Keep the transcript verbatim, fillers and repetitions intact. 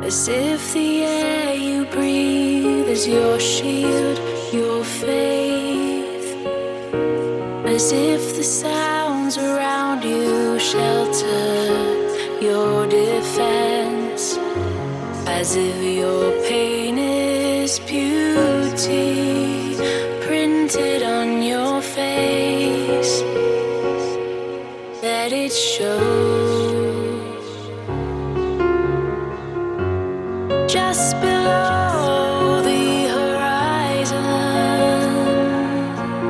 As if the air you breathe is your shield, your faith. As if the sounds around you shelter your defense. As if your pain